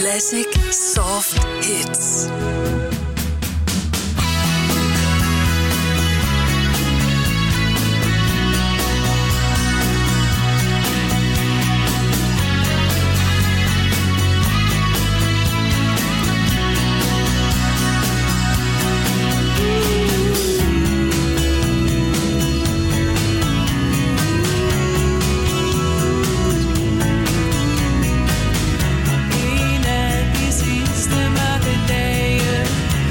Classic Soft Hits. En af de sidste mørke dage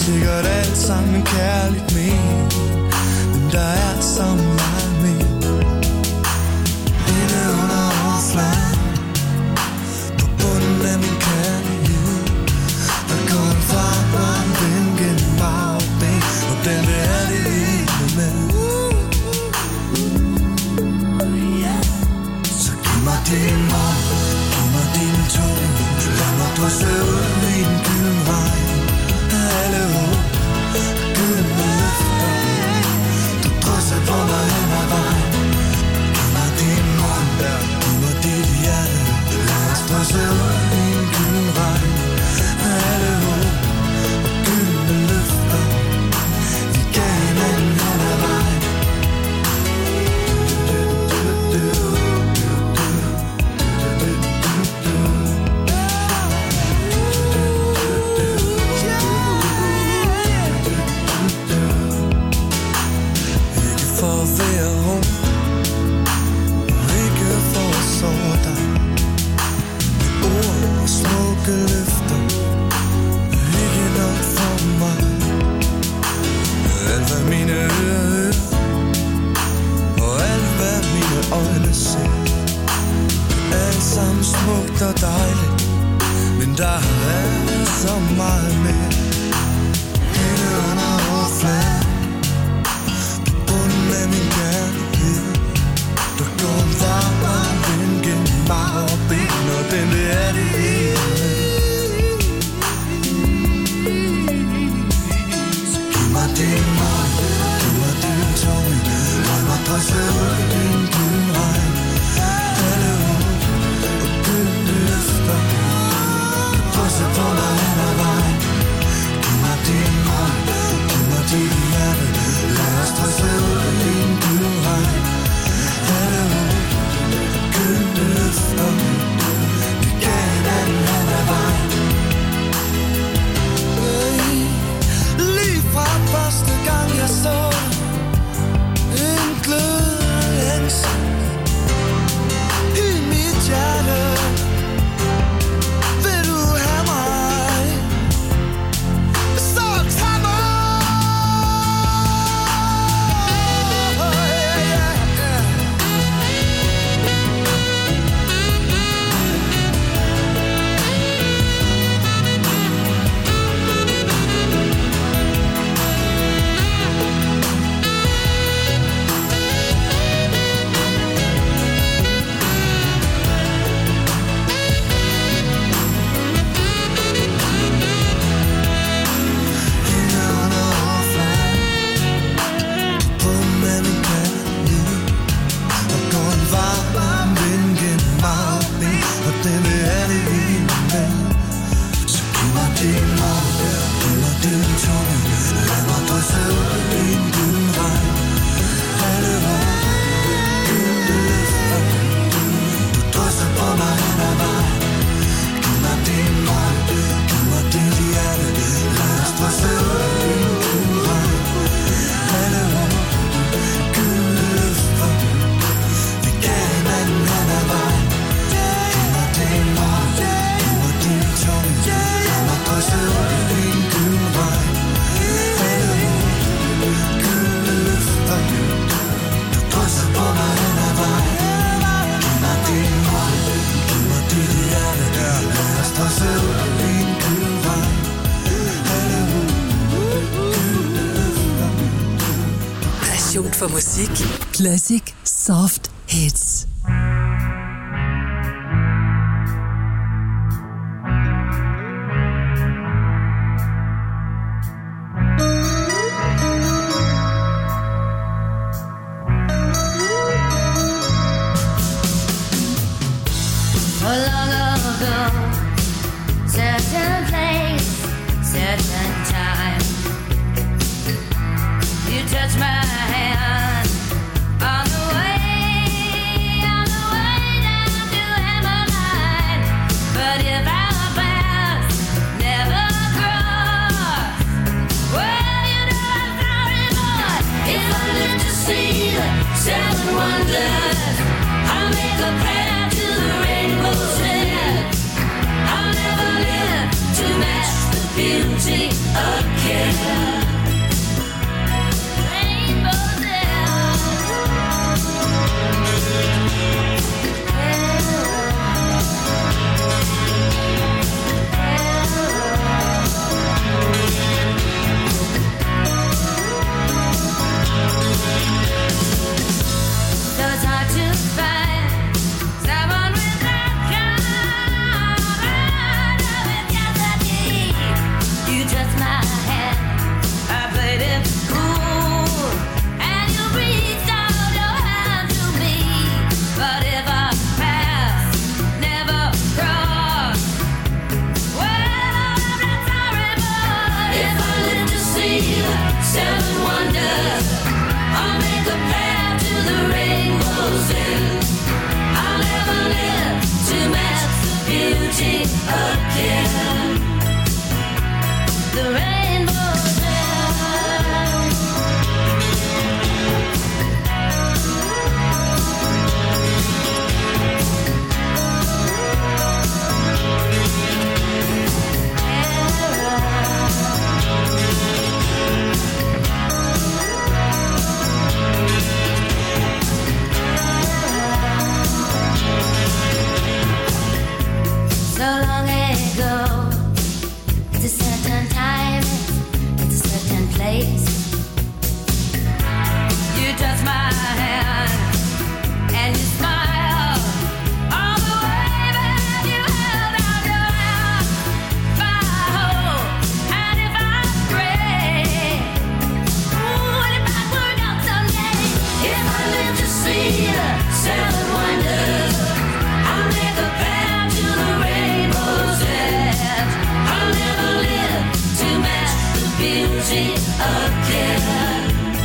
sikkert alt sammen kærligt ment, men der er så meget mere inde under overfladen. På bunden af min kærlighed, der går en farbar vind gennem mig og ben, og den er det hele med. Så giv mig din mund, giv mig din tunge, lad mig drysse ud i en gylden regn. Alle håb, gyldne løfter, du drysser på mig hen ad vejen. Giv mig din mund, giv mig dit hjerte, lad os drysse ud i en gylden regn. Alle håb og gyldne løfter, vi gav hinanden hen ad vejen. For at være hård, ikke for at såre dig. Ord og smukke løfter, ikke nok for mig. Alt hvad mine ører hører, og alt hvad mine øjne ser, alt sammen smukt og dejligt, men der er så meget mere inde under overfladen. Med min kærlighed, der går en varm vind gennem mig og ben, og den er det hele. Så giv mig din mund, giv mig din tunge, lad mig drysse ud i din gylden regn. Alle håb og gyldne løfter, drysser på mig hen ad vejen. Giv mig din mund, giv mig dit hjerte, lad os drysse ud i en gylden regn. Alle håb og gyldne løfter, vi gav hinanden hen ad vejen. Lige fra første gang jeg så en glødende længsel i mit hjerte. Vil du have mig, så tag mig. For musik. Classic Soft Hits. Beauty again. seven wonders. I'll make a path to the rainbow's end. I'll never live to match the beauty again. The rainbow's end. So long ago, it's a certain time, it's a certain place. You touch my hand and you smile all the way that you held out your hand. If I hope and if I pray, ooh, and if I work out someday, if I live to see the seven wonders, I'll make a path to the rainbow's edge. I'll never live to match the beauty again.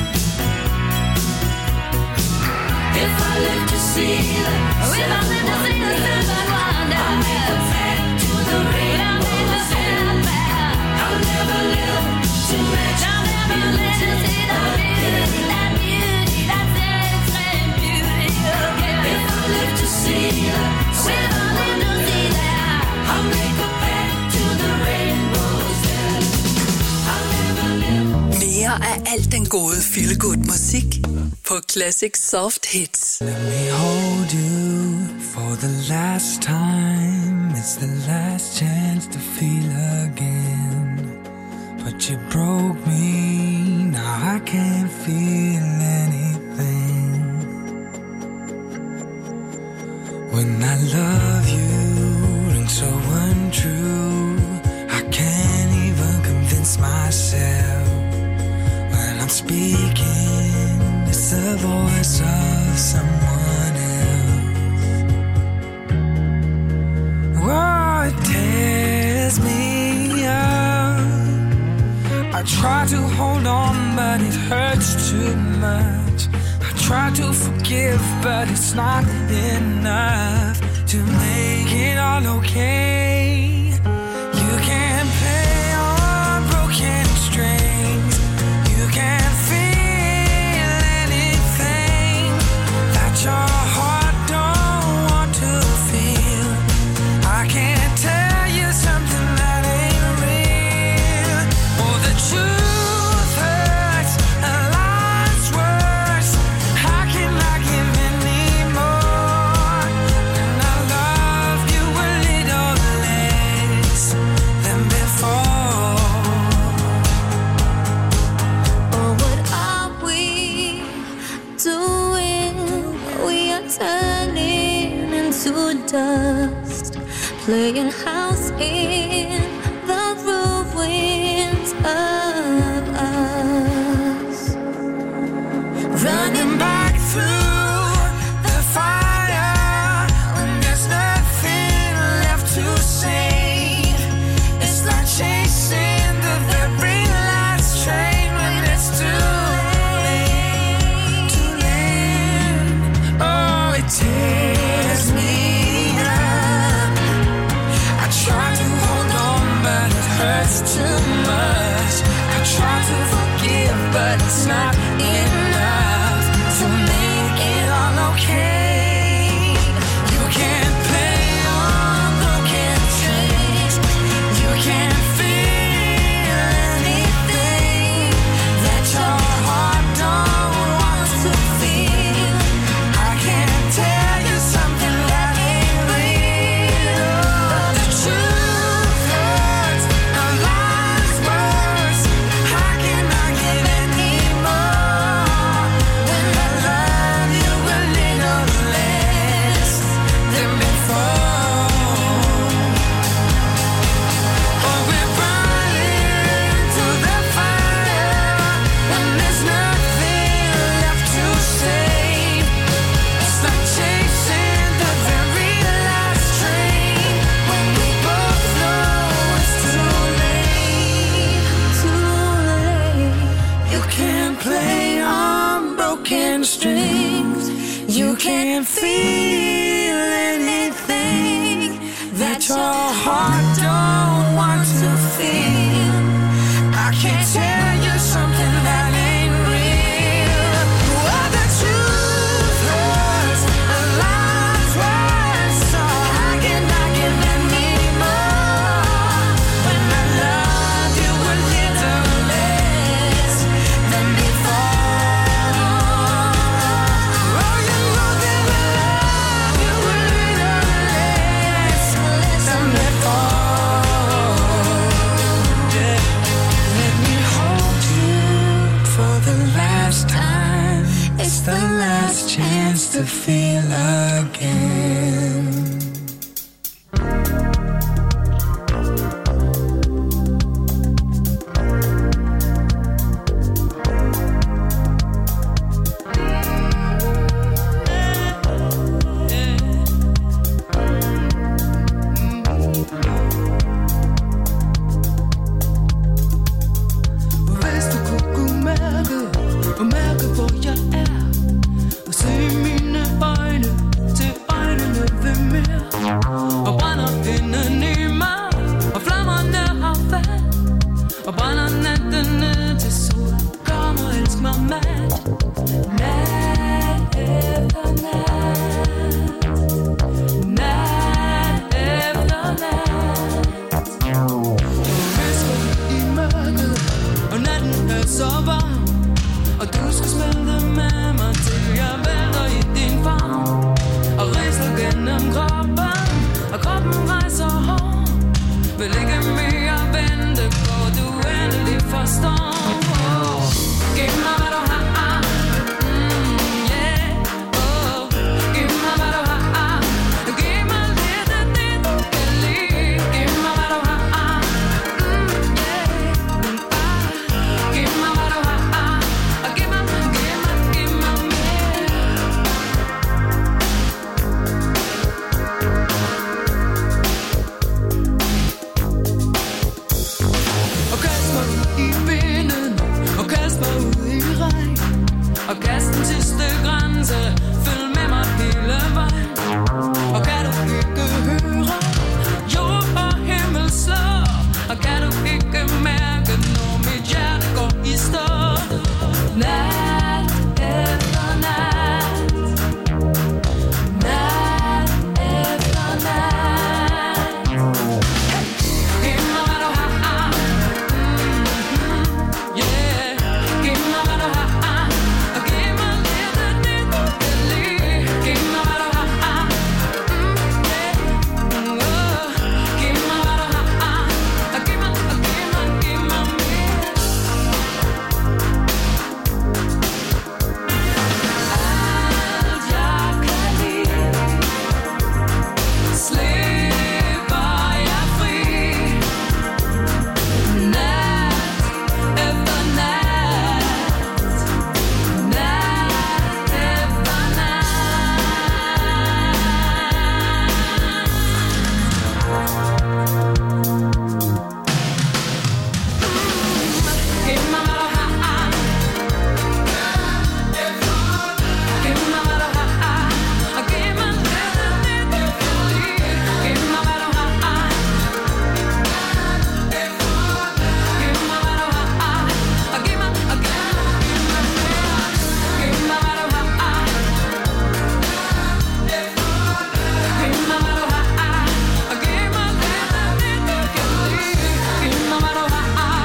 If I live to see the seven wonders, I'll make a path to the rainbow's edge. I'll never live to match the beauty again. That beauty, that same beauty again. If I live to see the seven wonders, I'll make a path to the rainbow's edge. I'll never live. Mere af alt den gode feel-good musik på Classic Soft Hits. Let me hold you for the last time. It's the last chance to feel again. But you broke me, now I can't feel anything. When I love you, rings so untrue, I can't even convince myself. When I'm speaking, it's the voice of someone else. Oh, it tears me up. I try to hold on, but it hurts too much. I try to forgive, but it's not enough to make it all okay. You can't play on broken strings. You can't feel anything that your heart don't want to feel. I can't tell you something that ain't real. Oh, the truth hurts and life's worse. How can I give any more? And I love you a little less than before. Oh, what are we doing? We are turning into dust, playing house in the ruins of us. Running back through the fire when there's nothing left to save. It's like chasing the very last train when it's too late. Too late. Oh, it tears me up. I try to hold on, but it hurts too much. I try to forgive, but it's not enough to make it all okay. You can't play on broken strings. You can't feel anything that your heart don't want to feel. I can't tell you something that ain't real. The truth hurts and life's worse. How can I give any more? can't feel anything that your heart don't want to feel. I can't tell you something that ain't real. Well, the truth hurts, the lies worse, so how can I give anymore when I loved you a little less than before? Oh, you know that I love you a little less than before. Yeah. Let me hold you for the last time. It's the last chance to feel again. Hvis du kunne mærke hvor jeg er, og se mine øjne til øjnene ved mere, og brænder inden i mig, og flammerne har fat, og brænder natten ned til sol, kom og elsk mig mat, nat efter nat, nat efter nat. Visker i mørket, og natten er så varm, og du skal smelte med mig, til jeg vælter i din favn, og ridser gennem kroppen, og kroppen rejser hård. Vil ikke mere vente på, du endelig forstår. Giv mig hvad du har, yeah, giv mig hvad du har, giv mig lidt af det du kan lide. Giv mig hvad du har, yeah, giv mig hvad du har, og giv mig mere. Og kast mig ud i vinden, og kast mig ud i regn, og kast den sidste grænse, følg med mig hele vejen. Og kan du ikke høre, jord og himmel slår, og kan du ikke mærke, når mit hjerte går i stå. Nat efter nat, nat efter nat. Giv mig hvad du har, yeah. Giv mig hvad du har, og giv mig lidt af det du kan lide. Giv mig hvad du har, yeah. Giv mig hvad du har, og giv mig mere. Alt jeg kan lide, slipper jeg fri. Nat efter nat, nat efter nat. Giv mig hvad du har, giv mig hvad du har, og giv mig lidt af det du kan lide. Giv mig hvad du har, giv mig hvad du har, og giv mig mere. Giv mig hvad du har, giv mig hvad du har, og giv mig lidt af det du kan lide. Giv mig hvad du har,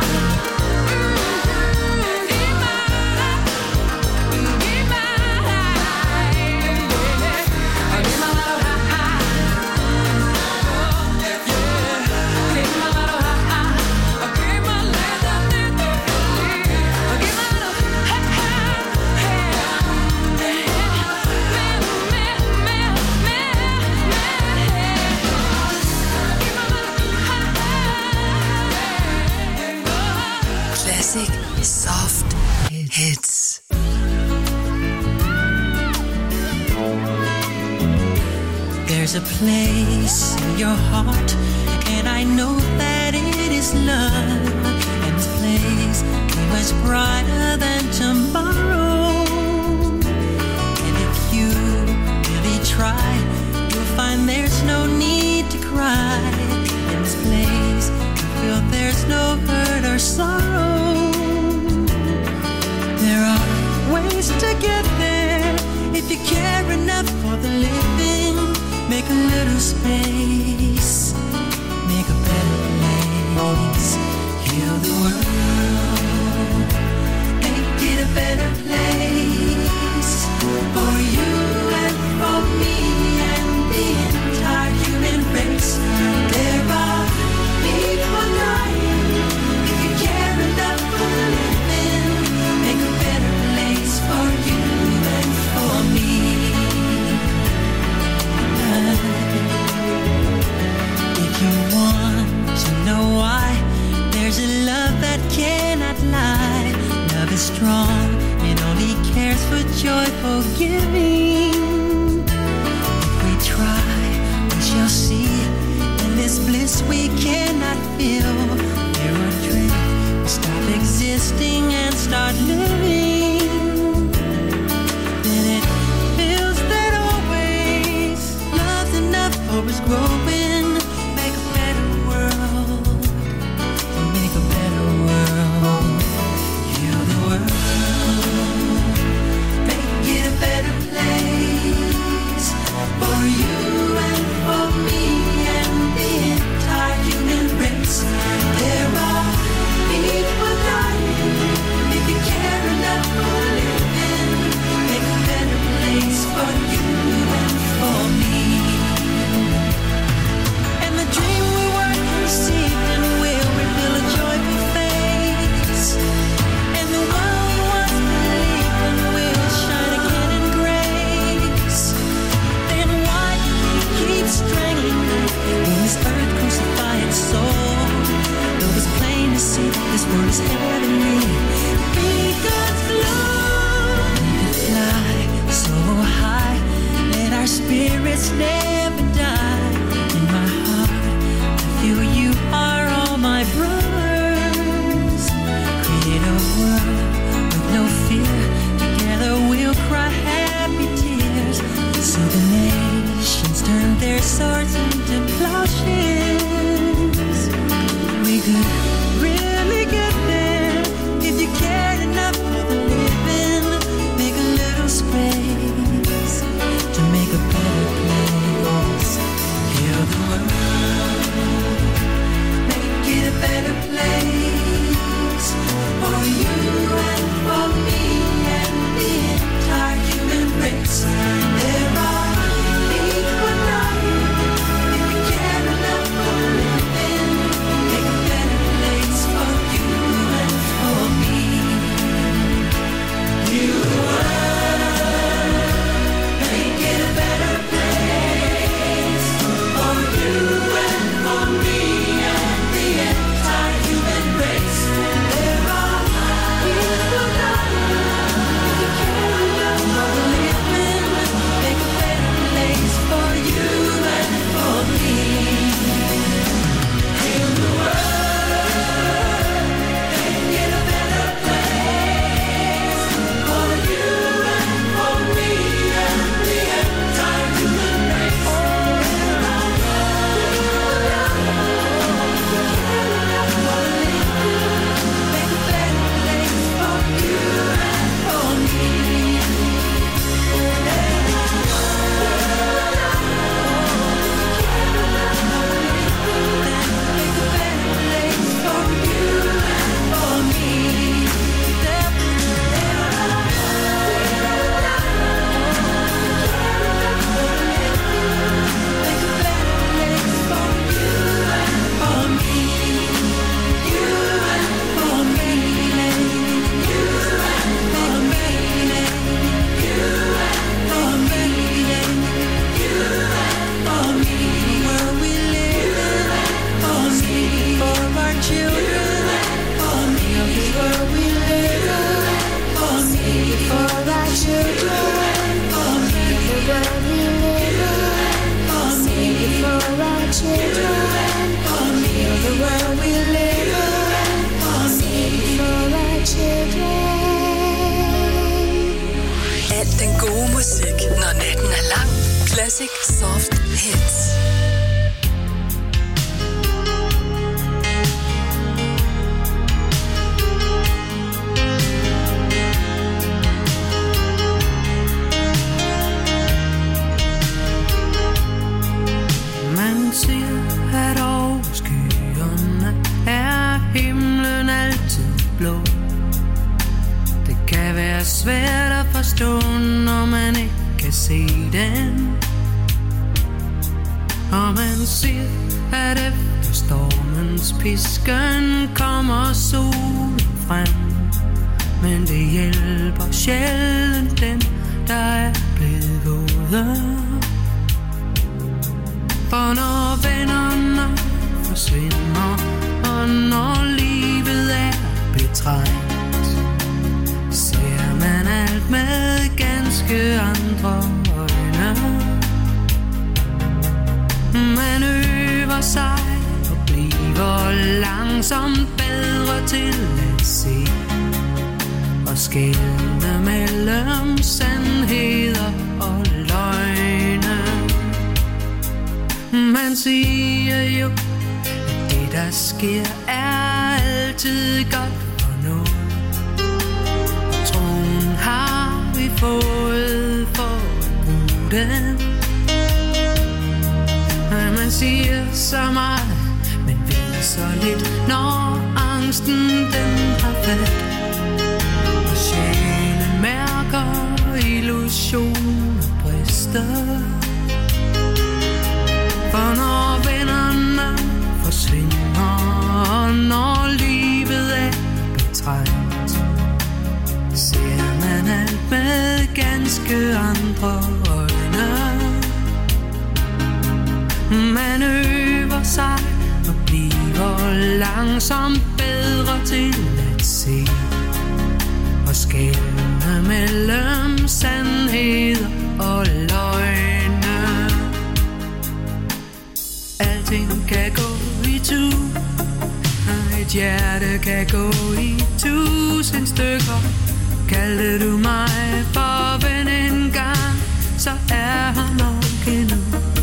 Classic Soft Hits. There's a place in your heart, and I know that it is love. And this place is much brighter than tomorrow. And if you try, you'll find there's no need to cry. In this place, you feel there's no hurt or sorrow. There are ways to get there if you care enough for the living. Make a little space, make a better place. Heal the world, make it a better place for you and for me and the entire human race. There are people dying. If you care enough for the living, make a better place for you and for me. If you want to know why, there's a love that cannot lie. Love is strong, it only cares for joyful giving. If we try, we shall see. In this bliss we cannot feel. There are dreams, we stop existing and start living. Then it feels that always love's enough for us growing. Make a better world, make a better world. Heal the world, make it a better place for you and for me and the entire human race. There are people dying. If you care enough for living, make a better place for you and for me. And the dream we work receiving will reveal a joyful face. And the one we once believed in will shine again in grace. Then why do we keep strangling when this earth crucified soul? Though it's plain to see this world is heavenly, be God's love. We could fly so high, let our spirits never die. In my heart, I feel you are all my brothers. Create a world with no fear. Together we'll cry happy tears. So the nations turn their swords into plowshares. We could really get there if you cared enough for the living. Make a little space to make a better place. Heal the world, make it a better place for you and for me and the entire human race. There are people dying. If you care enough for living, make a better place for you and for me. Heal the world, make it a better place for you and for me and the entire human race. There are people dying. If you care enough for living, make a better place for you and for me. Heal the world, make it a better place for you and for me and the entire human race. There are people dying. If you care enough for living, make a better place for you and for me. Al den gode musik, når natten er lang, Classic Soft Hits. Man siger, at over skyerne er himlen altid blå. Det kan være svært at forstå, når man ikke kan se den. Og man siger, at efter stormens pisken kommer solen frem. Men det hjælper sjældent den, der er blevet våde. For når vennerne forsvinder, og når livet er betrængt, ser man alt med ganske andre øjne. Man øver sig og bliver langsomt bedre til at se og skelne mellem sandheder og løgne. Man siger jo, at det der sker er altid godt for noget. Troen har vi fået for at bruge den. Man siger så meget, men ved så lidt, når angsten den har fat. Og sjælen mærker illusioner brister. For når vennerne forsvinder, og når livet er betrængt, ser man alt med ganske andre øjne. Man øver sig og bliver langsomt bedre til at se og skelne mellem sandheder og løgne. Alting kan gå i tu, og et hjerte kan gå i 1000 stykker. Kaldte du mig for ven en gang, så er han nok endnu.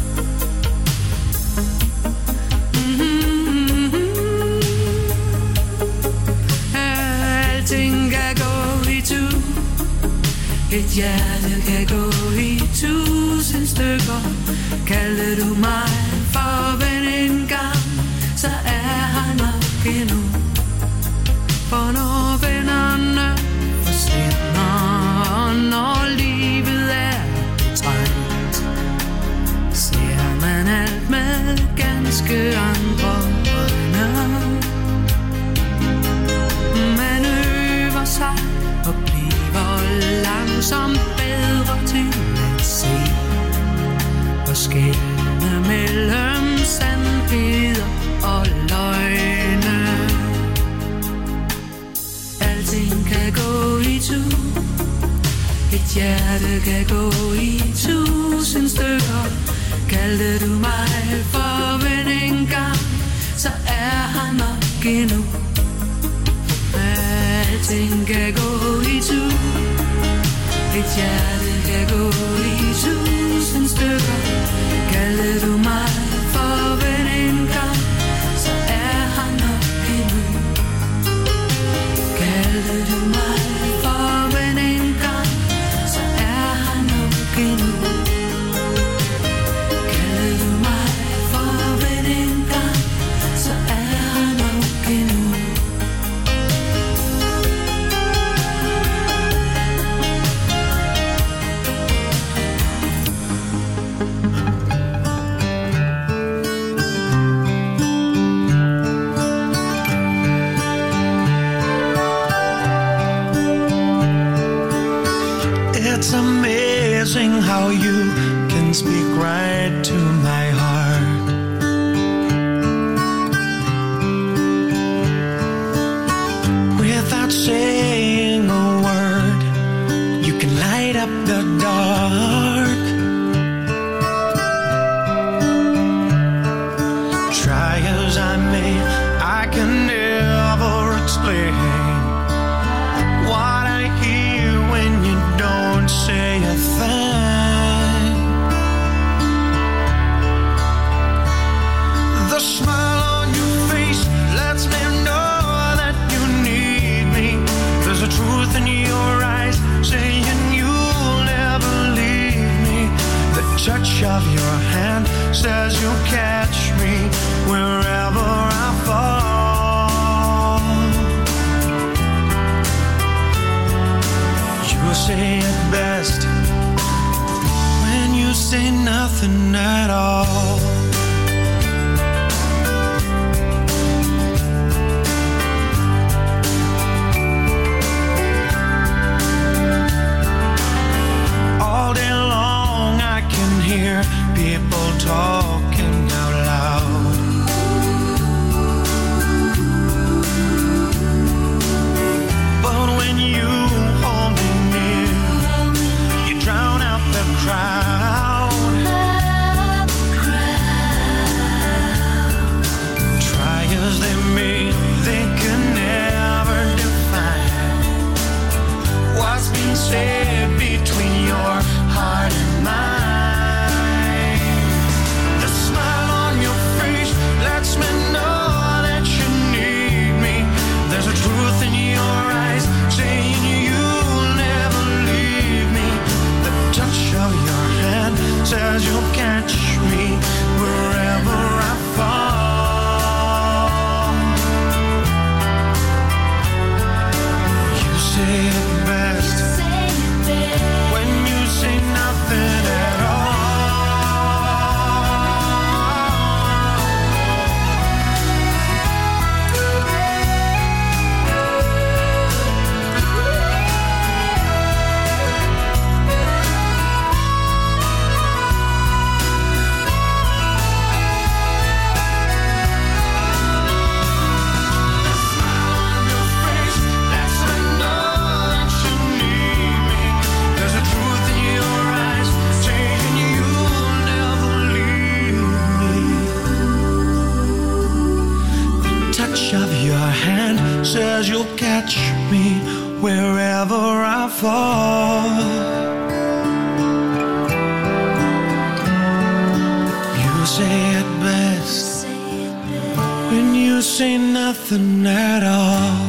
Alting kan gå i tu, et hjerte kan gå i 1000 stykker. Kaldte du mig for ven en gang, så er han nok endnu. For når vennerne forsvinder, og når livet er betrængt, ser man alt med ganske andre øjne. Man øver sig og bliver langsomt bedre til at se og skelne mellem sandheder og løgne. Alting kan gå i tu, et hjerte kan gå i 1000 stykker. Kaldte du mig for ven en gang, så er han nok endnu. Alting kan gå i tu, et hjerte kan gå i 1000 stykker. Kaldte du mig for ven en gang, så er han nok endnu. Kaldte du mig for ven en gang, så er han nok endnu. Kaldte du mig for ven en gang, så er han nok endnu. It's amazing how you can speak right to my heart. Without saying a word, you can light up the dark. Try as I may, I can never explain what I hear when you don't say a thing. of your hand says you'll catch me wherever I fall. You say it best when you say nothing at all. All day long I can hear people talking out loud. But when you hold me near, you drown out the crowd. Try as they may, they can never define what's been said between your heart and mine. The smile on your face lets me know that you need me. There's a truth in your eyes saying you'll never leave me. The touch of your hand says you'll catch me wherever I fall. You say it best when you say nothing at all. Of your hand says you'll catch me wherever I fall. You say it best when you say nothing at all.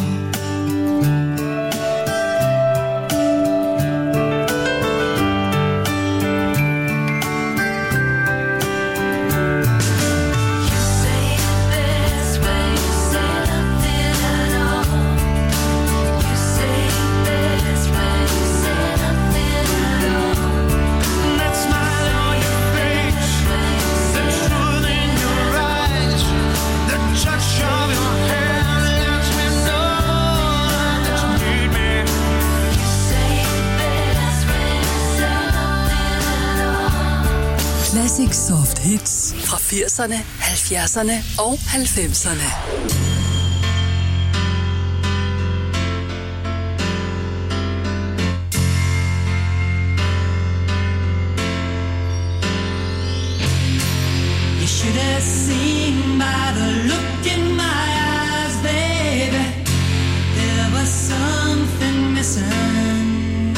Classic Soft Hits fra 80'erne, 70'erne og 90'erne. You should have seen by the look in my eyes, baby, there was something missing.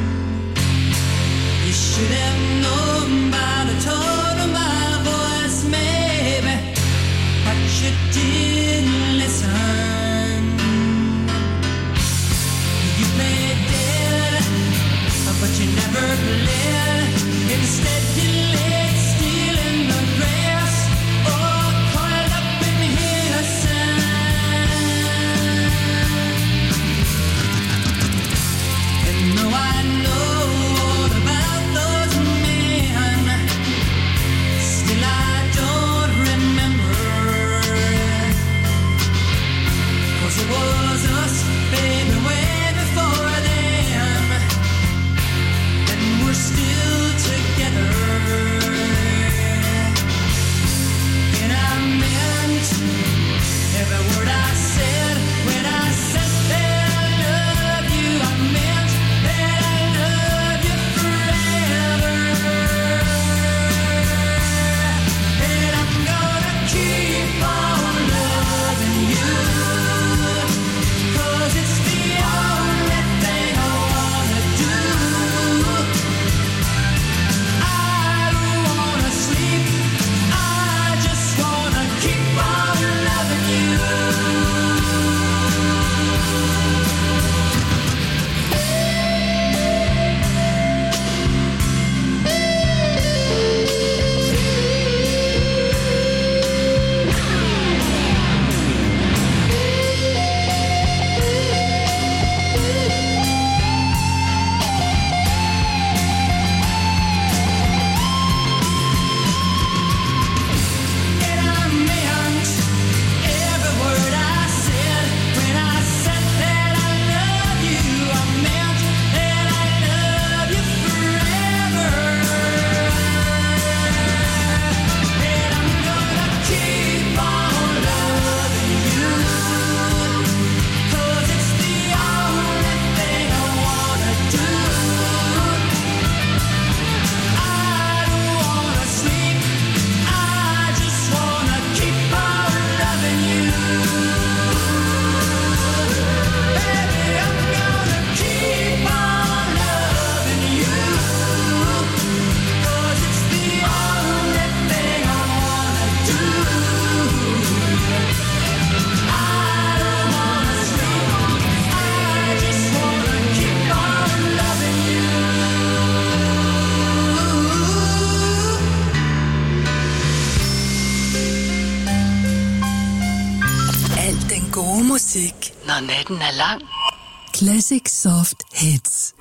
You should have known by the tone of my voice, maybe, but you didn't listen. You played dead, but you never bled. Instead you laid still in the grass, or coiled up in here sand. And though I know all about those men, still I don't remember. 'Cause it was us, baby, way before them, and we're still together. når natten er lang. Classic Soft Hits.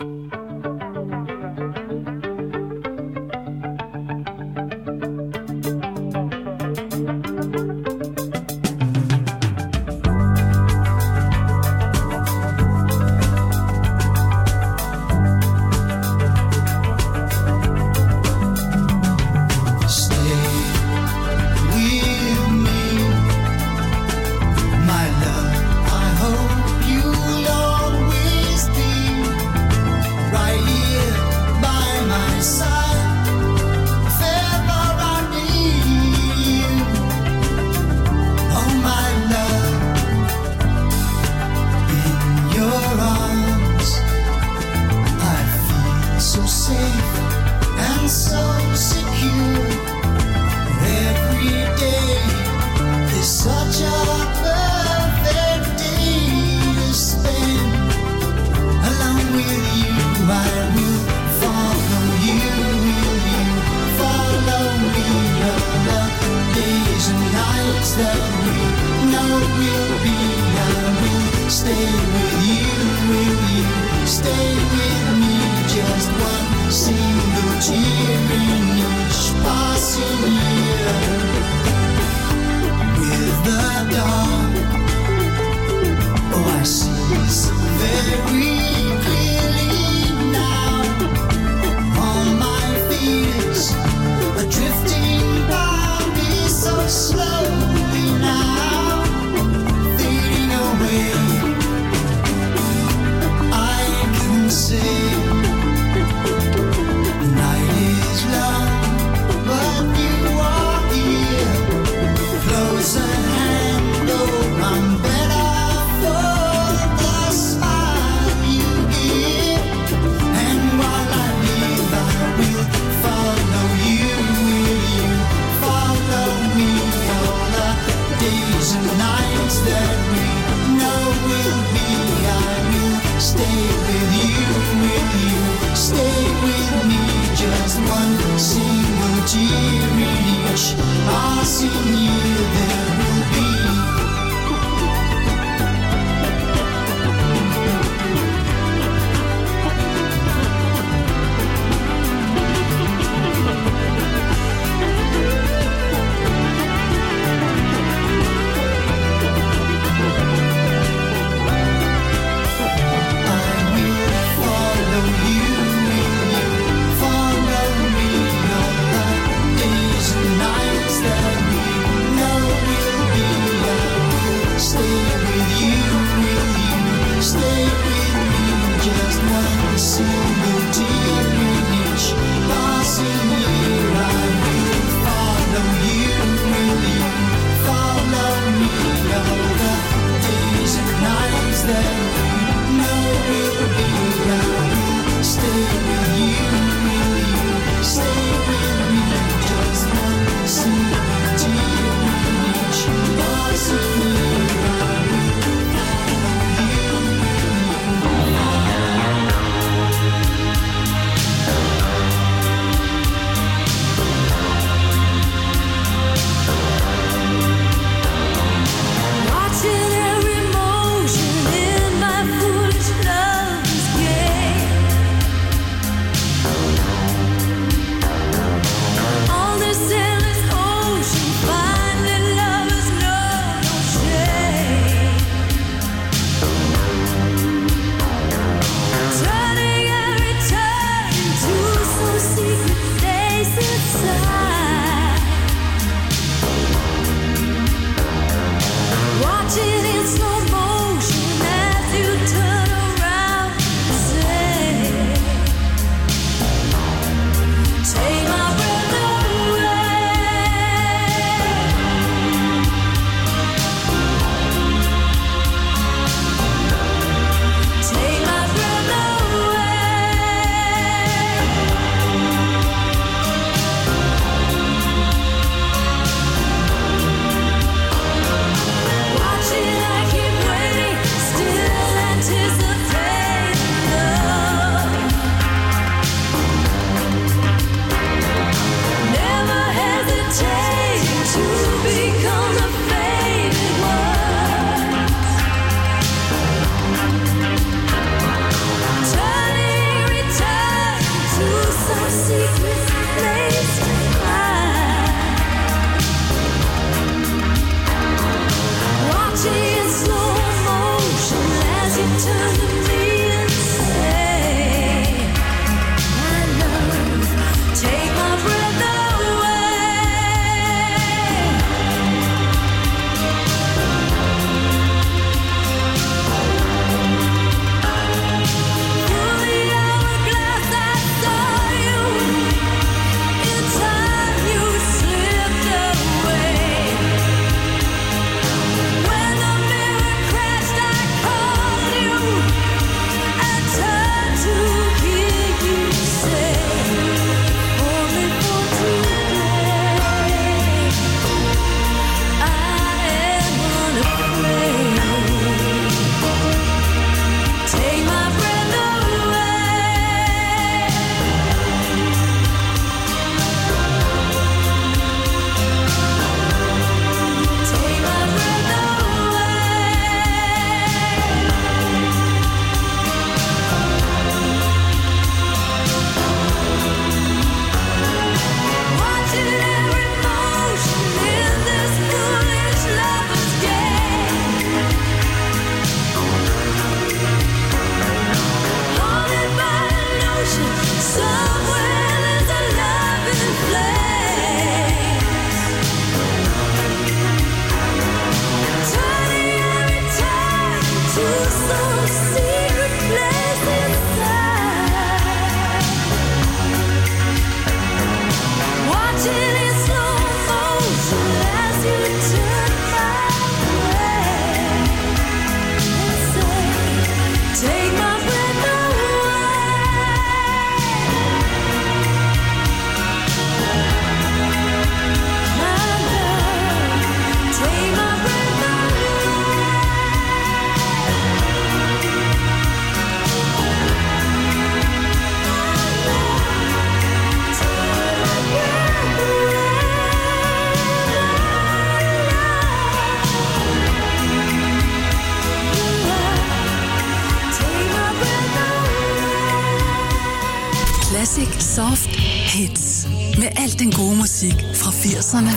Soft Hits. Med al den gode musik fra 80'erne,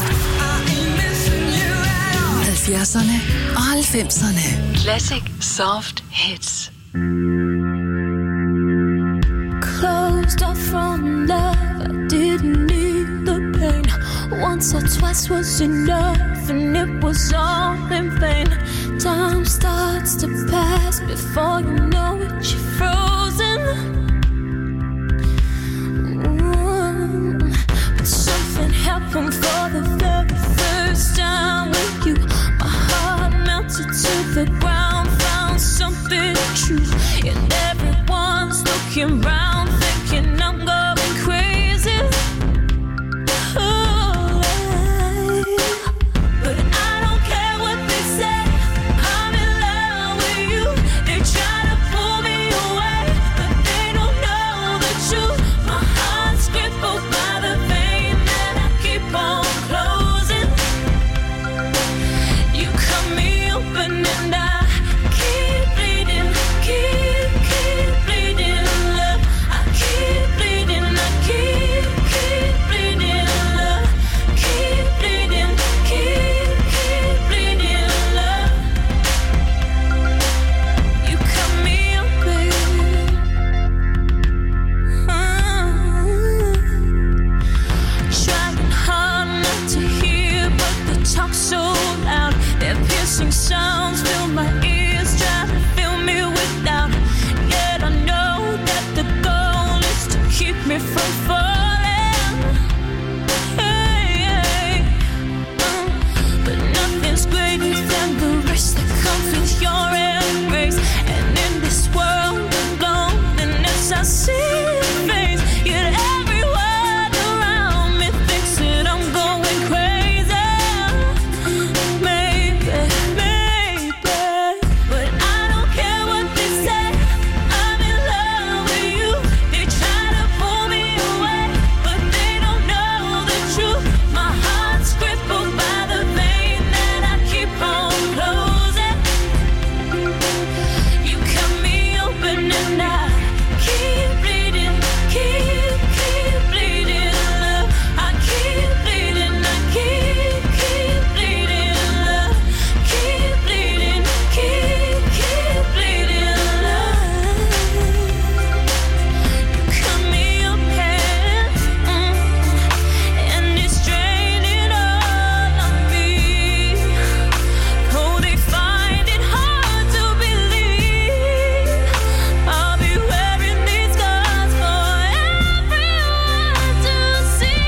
70'erne og 90'erne. Classic Soft Hits. Closed off from love, I didn't need the pain. Once or twice was enough, and it was all in vain. Time starts to pass before you know it, you're frozen. But something happened for the very first time with you. My heart melted to the ground, found something true, and everyone's looking round, thinking I'm going crazy. But I don't care what they say, I'm in love with you. They try to pull me away, but they don't know the truth. My heart's crippled by the pain that I keep on closing. You cut me open and I keep bleeding, keep bleeding, love. I keep bleeding, I keep bleeding, love. Keep bleeding, keep bleeding, love. You cut me open. Trying hard not to hear, but the talk so loud. Their piercing sounds fill my ears, try to fill me with doubt. Yet I know that the goal is to keep me from falling. Hey, but nothing's greater than the risk that comes with your embrace. And in this world of loneliness, I see your face. Yet everyone around me thinks that I'm going crazy. Maybe, but I don't care what they say. I'm in love with you. They try to pull me away, but they don't know the truth. My heart's crippled by the pain that I keep on closing. You cut me open and I keep bleeding, keep bleeding, love. I keep bleeding, I keep bleeding, love. Keep bleeding, keep bleeding, love. You cut me open, and it's draining all of me. Oh, they find it hard to believe I'll be wearing these scars for everyone to see.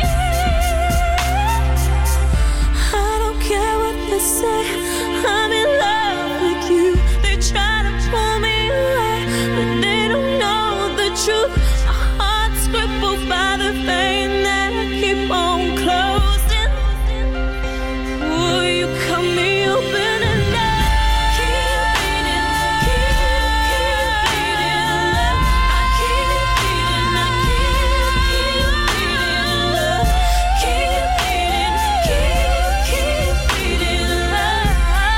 I don't care what they say, I'm in love with you. They try to pull me away, but they don't know the truth. My heart's crippled by the pain that I keep on closing. Oh, you cut me open and I keep bleeding, love. I keep bleeding, I keep bleeding, love. Keep bleeding, bleeding, love.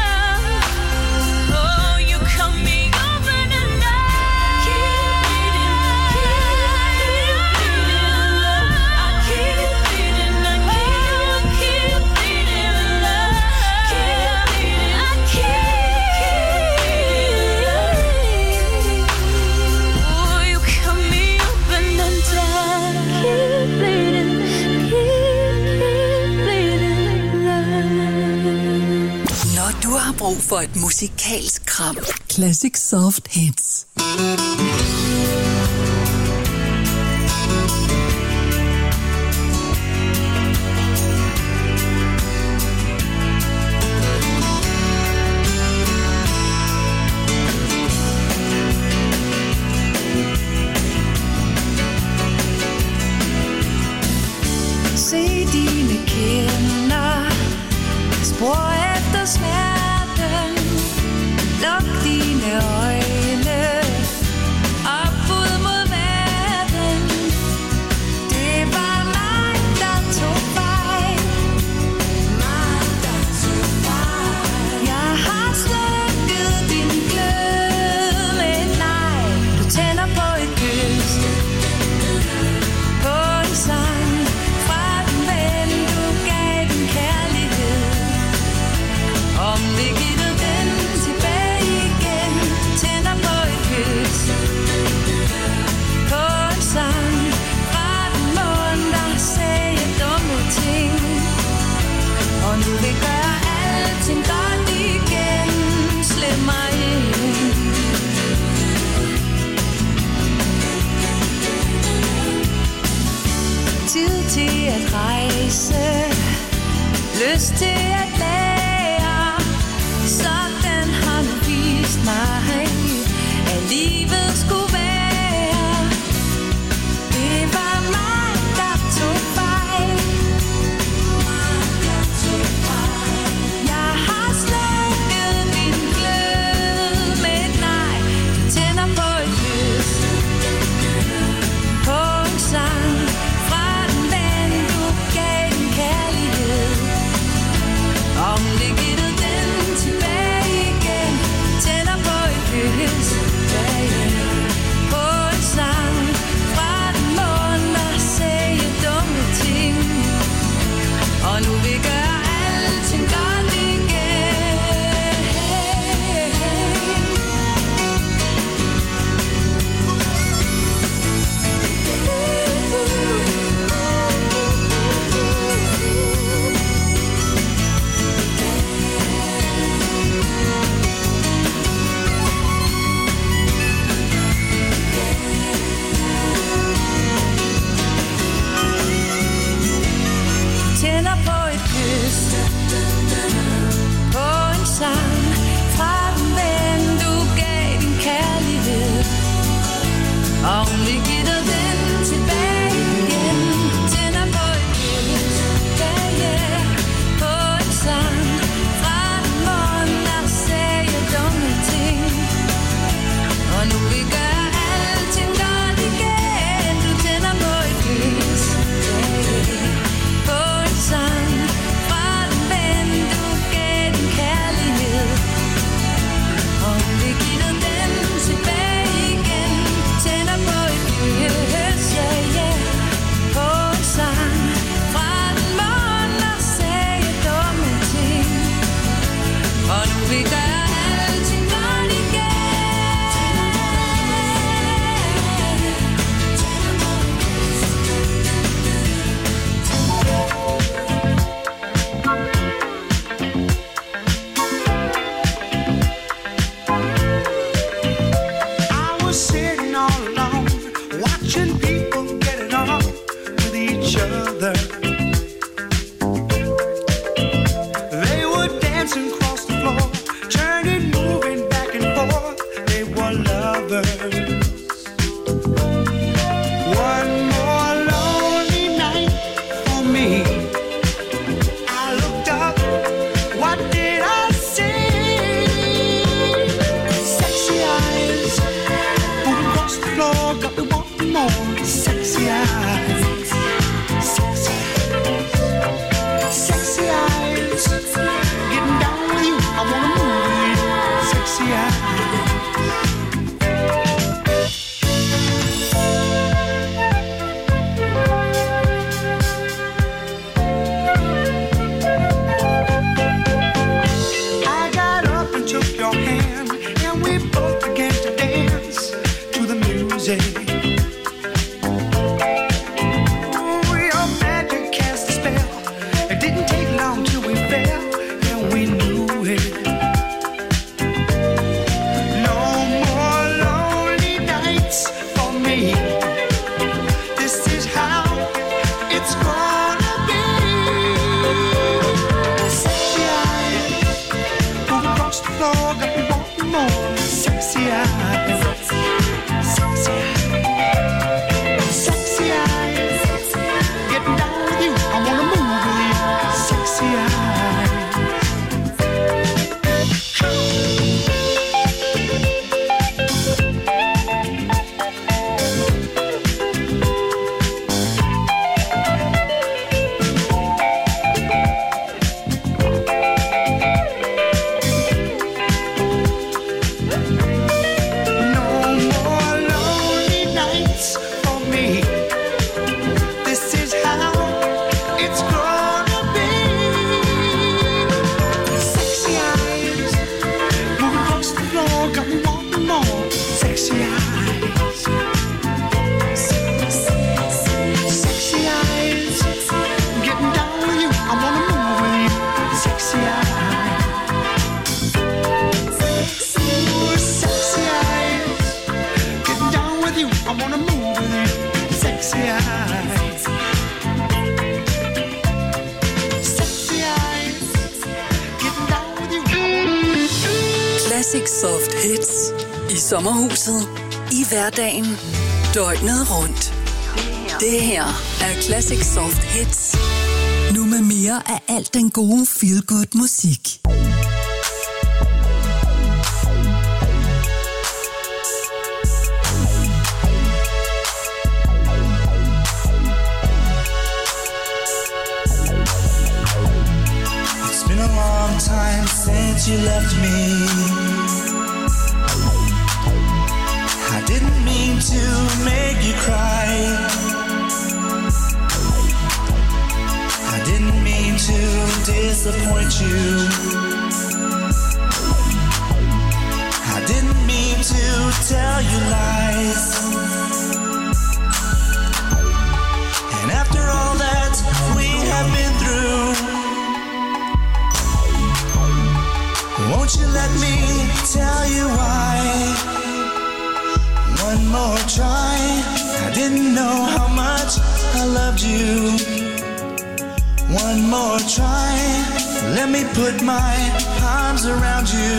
Oh, you cut me open and I keep bleeding, love. I keep bleeding, I keep bleeding, love. Keep bleeding, I oh, you cut me open and I keep bleeding, love. Når du har brug for et musikalsk kram. Classic Soft Hits. Se dine kinder, spor efter smerten. Luk dine øjne op ud mod verden. Det var mig, der tog fejl. Jeg har slukket din glød med et nej. Du tænder på et kys, på at rejse, lyst til at lære. Sådan har du vist mig, at livet skulle være. Det var mig, der tog fejl. Jeg har slukket min glød med et nej. Du tænder på et lys, på en sang fra den ven, du gav en kærlighed. Om det gittede den tilbage igen, tænder på et lys, på en sang fra den mål, der sagde dumme ting. Og nu vil gøre alting godt igen. Tænder på et kys, på en sang fra den ven, du gav din kærlighed. Om vi gitter den tilbage igen, tænder på et kys, på en sang fra den mål, der sagde dumme ting. Og nu vi gør alting godt igen, du tænder på et kys, på en sang fra den ven, du gav din kærlighed. Om vi gitter den tilbage igen, tænder på et lys, på en sang fra den mål, der sagde dumme ting. Og nu vi gør alting godt igen. I was sitting all alone, watching people get it on with each other. They were dancing across the floor, turning, moving back and forth. They were lovers. One more lonely night for me. I looked up, what did I see? Sexy eyes, moving across the floor, got me wanting more. Sexy eyes, sexy eyes, sexy eyes, getting down with you, I wanna move with you. Sexy eyes. I got up and took your hand, and we both began to dance to the music. Your magic cast a spell. It didn't take long till we fell, and we knew it. No more lonely nights for me. This is how it's gonna be. Sexy eyes, moving across the floor, got me wanting more. Sexy eyes, sexy eyes, sexy eyes, getting down with you, I wanna move with you. Sexy eyes. No more lonely nights for me. This is how it's gonna be. Sexy eyes, moving across the floor, got me wanting more. Sexy eyes, sexy eyes, getting down with you, I wanna move with you. Sexy eyes, ooh, sexy eyes, getting down with you, I wanna move with you. Sexy eyes. Classic Soft Hits. I sommerhuset. I hverdagen. Døgnet rundt. Det her er Classic Soft Hits. Nu med mere af alt den gode feel-good musik. It's been a long time since you left me. I didn't mean to make you cry. I didn't mean to disappoint you. I didn't mean to tell you lies. And after all that we have been through, won't you let me tell you why? One more try. I didn't know how much I loved you. One more try. Let me put my arms around you.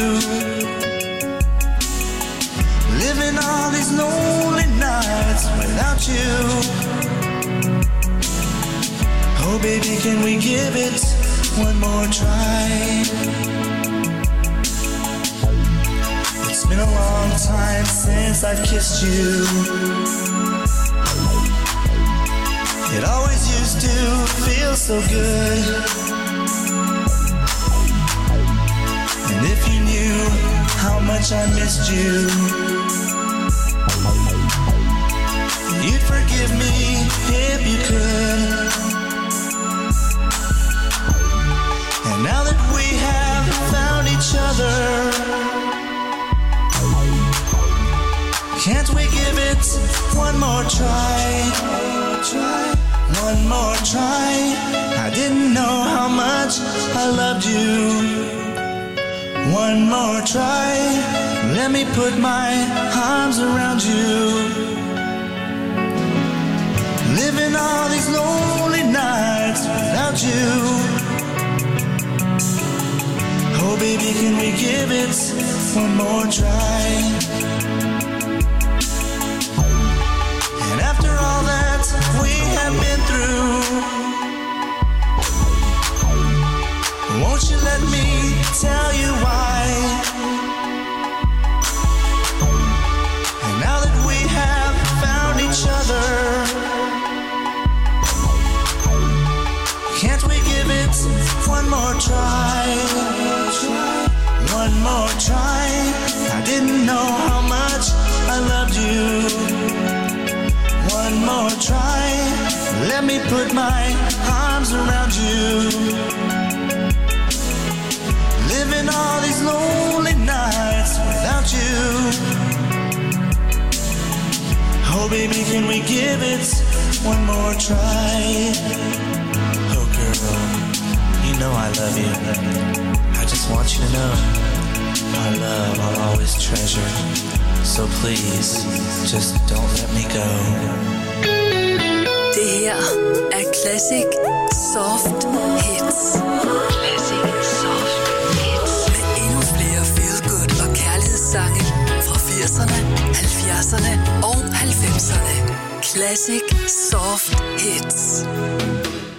Living all these lonely nights without you. Oh baby, can we give it one more try? It's been a long time since I've kissed you. It always used to feel so good. And if you knew how much I missed you, you'd forgive me if you could. And now that we have found each other, can't we give it one more try? One more try. I didn't know how much I loved you. One more try. Let me put my arms around you. Living all these lonely nights without you. Oh baby, can we give it one more try? And after all that we have been through, won't you let me tell you why? And now that we have found each other, can't we give it one more try? One more try. I didn't know how much I loved you. One more try. Let me put my arms around you. Living all these lonely nights without you. Oh baby, can we give it one more try? Oh girl, you know I love you. I just want you to know my love I'll always treasure. So please, just don't let me go. Det her er Classic Soft Hits. Classic Soft Hits. Med endnu flere feel-good og kærlighedssange fra 80'erne, 70'erne og 90'erne. Classic Soft Hits.